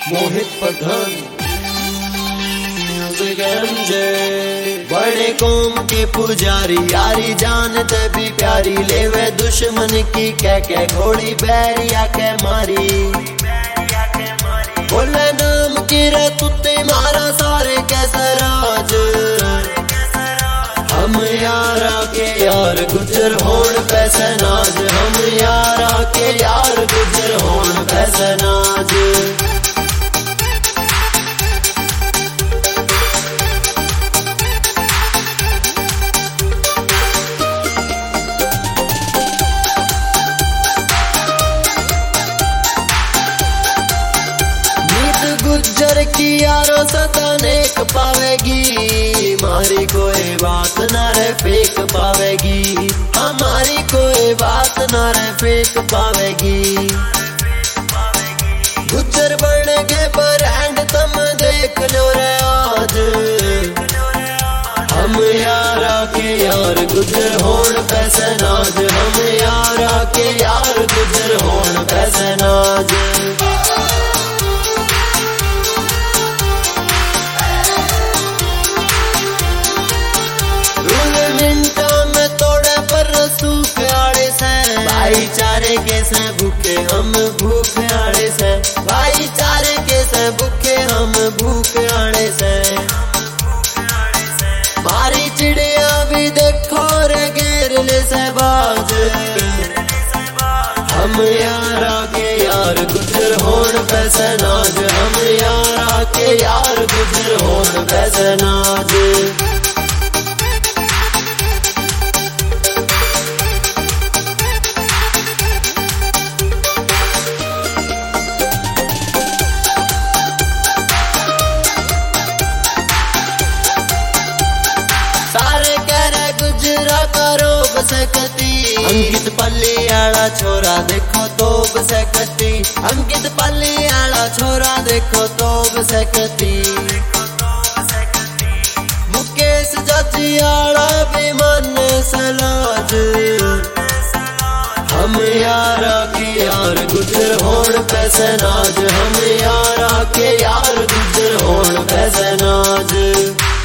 मोहित प्रधान बड़े कौम के पुजारी, यारी जानते भी प्यारी, लेवे दुश्मन की कह घोड़ी बैरिया के मारी। बोले नाम की रे तुते मारा सारे कैसे राज, हम यारा के यार गुजर होड़ पैसे नाज, हम यारा के यार गुजर होड़ पैसे नाज। गुज्जर की यारो सदा नेक पावेगी, हमारी कोई बात न रे फेंक पावेगी, हमारी कोई बात न रे फेंक पावेगी। गुज्जर बन के ब्रांड तुम देख लो रे आज, हम यारा के यार गुजर होड़ पैसे नाज, हम यारा के यार गुजर होड़ पैसे नाज। भाईचारे के से भूखे हम भूखे आड़े से, भाईचारे के से भूखे हम भूखे आड़े से। मारी चिड़िया भी देखो रे घेरले से बाज, हम यारा के यार गुजर होड़ पैसे नाज, हम यारा के यार गुजर होड़ पैसे नाज। अंकित पल्ली आला छोरा देखो तो बसकती, अंकित पल्ली आला छोरा देखो तो बसकती। मुकेश जाती आला भी मन सलाज, हम यारा के यार गुजर होड़ पैसे नाज, हम यारा के यार गुजर होड़ पैसे नाज।